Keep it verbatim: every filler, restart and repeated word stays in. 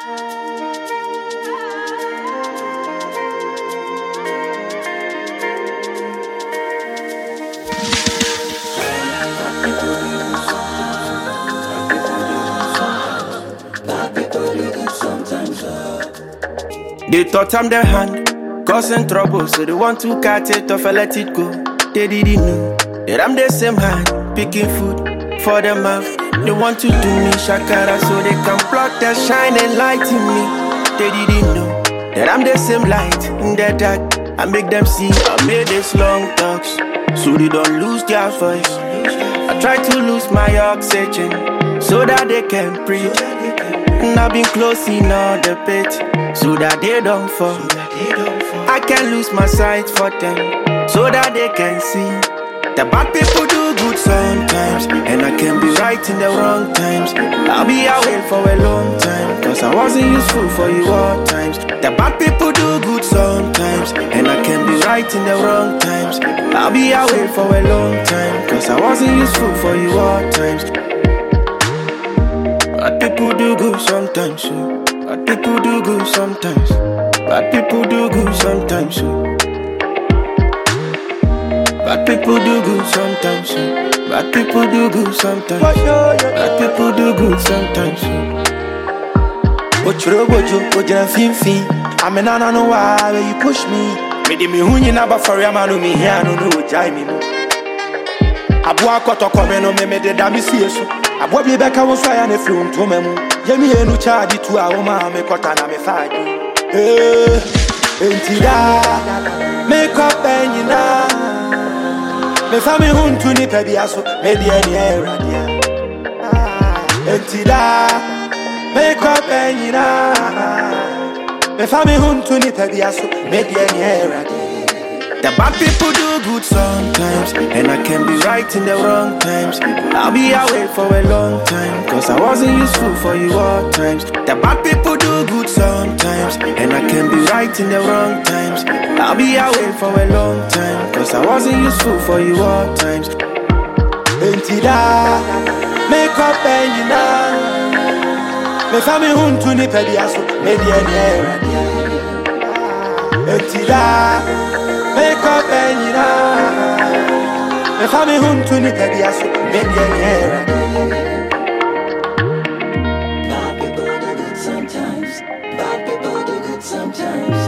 They thought I'm their hand, causing trouble, so they want to cut it off and let it go. They didn't know that I'm the same hand, picking food for the mouth. They want to do me shakara so they can block the shining light in me. They didn't know that I'm the same light in the dark. I make them see I made this long talks, so they don't lose their voice. I try to lose my oxygen so that they can breathe. And I've been closing all the pit so that they don't fall. I can lose my sight for them so that they can see. The bad people do good sometimes, and I can be right in the wrong times. I'll be away for a long time, cause I wasn't useful for you all times. The bad people do good sometimes, and I can be right in the wrong times. I'll be away for a long time, cause I wasn't useful for you all times. Bad people do good sometimes, so. Bad people do good sometimes. Bad people do good sometimes, so. Bad people do good sometimes, so. Bad people do good sometimes. Bad people do good sometimes, so. Ochro bojo, oja finfin. I'm an I know why you push me. Me di me hunyi na ba for yamanu me here no no jai me mo. Abu akoto kome no me me de da mi sie so. Abu bi beka wo so ya na firi nto memu. Ye mi enu charge tu a wo ma me kota na me faji. Eh, enti da make up enyina. Me fami huntu ni pebi aso me di eni era dia. Enti da make up enyina. Me fami huntu ni pebi aso me di eni era dia. The bad people do good sometimes, and I can be right in the wrong times. I'll be away for a long time, cause I wasn't useful for you all times. The bad people do good sometimes, and I can be right in the wrong times. I'll be away for a long time, cause I wasn't useful for you all times. Enti da make up enyina. Me fami huntu ni pebi aso me di eni era dia. Enti da make up enyina. Me fami huntu ni pebi aso me di eni era. Bad people do good sometimes. Bad people do good sometimes.